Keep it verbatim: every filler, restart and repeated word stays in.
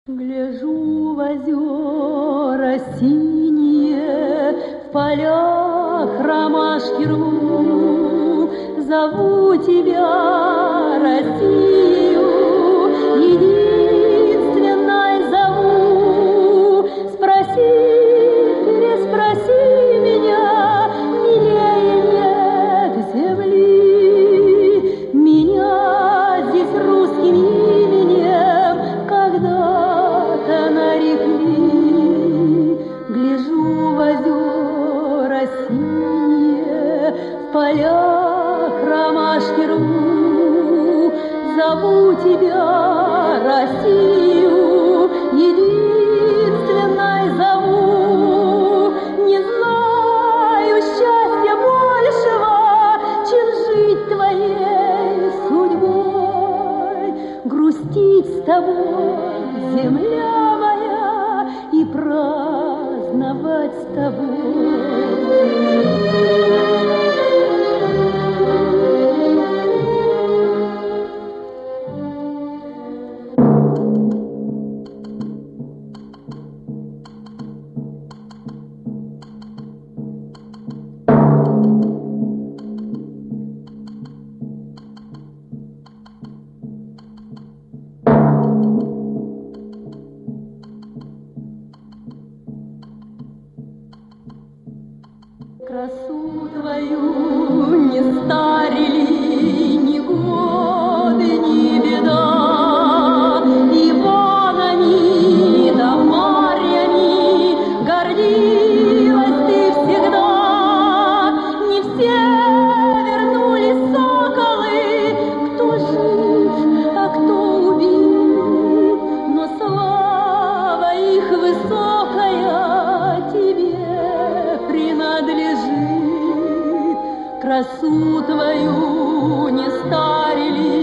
Гляжу в озера синие, в полях ромашки рву, зову тебя, Россию, единственной зову. Спроси, переспроси меня, милее нет земли. Меня здесь русским именем когда-то нарекли. Гляжу в озера синие, в полях ромашки рву, зову тебя, Россию, единственной зову. Не знаю счастья большего, чем жить твоей судьбой, грустить с тобой, земля моя, и праздновать с тобой. Красу твою не старили ни годы, ни беда, Иванами да Марьями гордилась ты всегда. Не все вернулись соколы, кто жив, а кто убит, но слава их высокая тебе принадлежит. Красу твою не старили